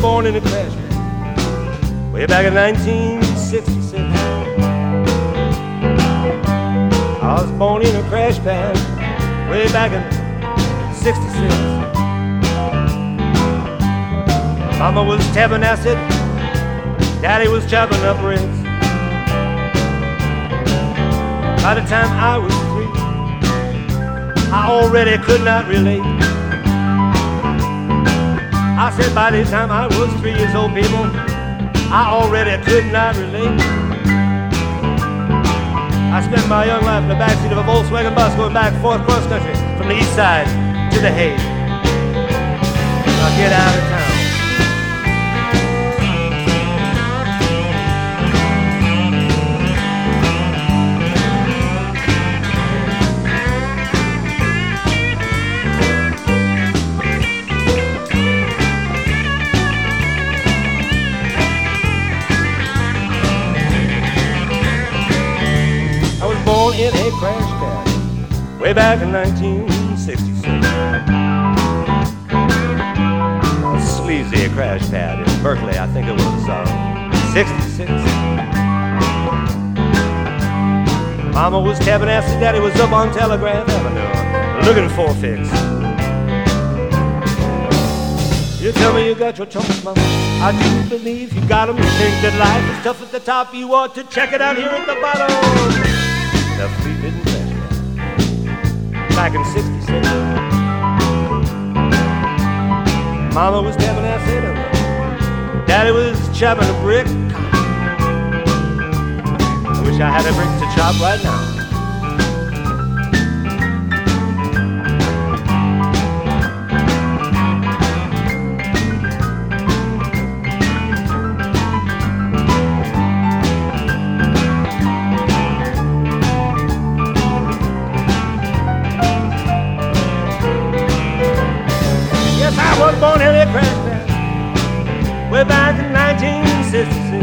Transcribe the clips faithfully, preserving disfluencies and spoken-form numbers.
born in a crash pad way back in nineteen sixty-six. I was born in a crash pad way back in sixty-six. Mama was tapping acid, Daddy was chopping up ribs. By the time I was three, I already could not relate. I said by the time I was three years old, people, I already could not relate. I spent my young life in the backseat of a Volkswagen bus going back and forth cross country from the east side to the Hague. Now get out of town. Born in a crash pad way back in nineteen sixty-six. A sleazy crash pad in Berkeley, I think it was uh, sixty-six. Mama was tapping acid, Daddy was up on Telegraph Avenue looking for a fix. You tell me you got your chunks, Mama, I do believe you got them. You think that life is tough at the top, you ought to check it out here at the bottom. The Fleet didn't crash pad back in sixty-six. Mama was tapping acid and Daddy was chopping a brick. I wish I had a brick to chop right now. I was born in a crash pad way back in nineteen sixty-six.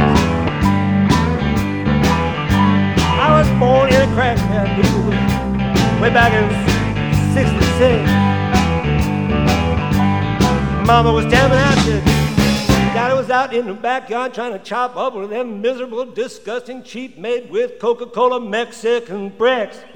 I was born in a crash pad, people, way back in sixty-six. Mama was tapping acid, Daddy was out in the backyard trying to chop up with them miserable, disgusting, cheap, made with Coca-Cola Mexican bricks.